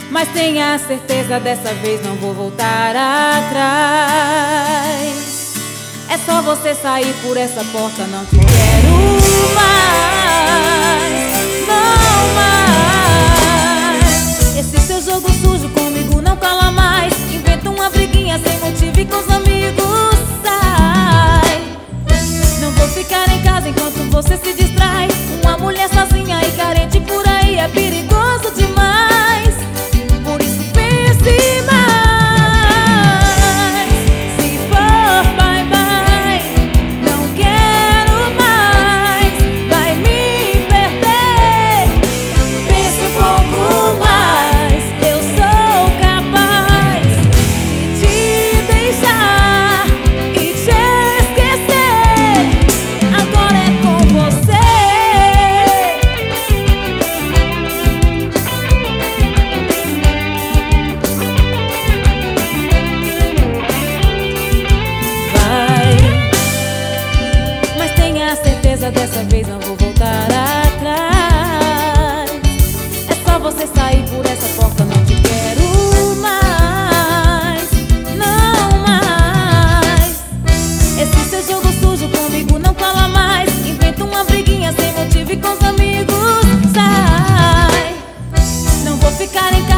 Mas tenha certeza, dessa vez não vou voltar atrás. É só você sair por essa porta, não te quero mais, não mais. Esse seu jogo sujo comigo não cola mais. Inventa uma briguinha sem motivo e com os amigos sai. Não vou ficar em casa enquanto você se distrai. Uma mulher sozinha e carente por aí é perigoso demais. Por isso pense mais. Se for bye bye, não quero mais. Vai me perder. Pense um pouco mais. Eu sou capaz de te deixar e te esquecer. Agora é com você. Mas tenha certeza, dessa vez não vou voltar atrás. É só você sair por essa porta, não te quero mais, não mais. Esse seu jogo sujo comigo não cola mais. Inventa uma briguinha sem motivo e com os amigos sai. Não vou ficar em